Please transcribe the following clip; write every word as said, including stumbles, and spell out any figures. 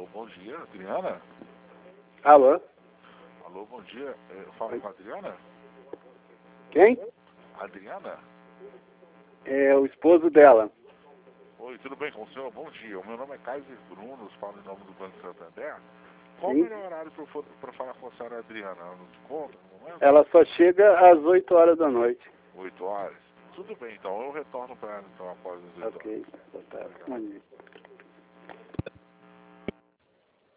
bom dia, Adriana? Alô? Alô, bom dia. Eu falo com a Adriana? Quem? Adriana? É o esposo dela. Oi, tudo bem com o senhor? Bom dia. O meu nome é Kaiser Bruno, falo em nome do Banco Santander. Qual Sim. o melhor horário para falar com a senhora Adriana? Ela não te conta no momento? Ela só chega às oito horas da noite. oito horas? Tudo bem, então. Eu retorno para ela então, após as oito horas. Ok. Boa tarde. Bom dia.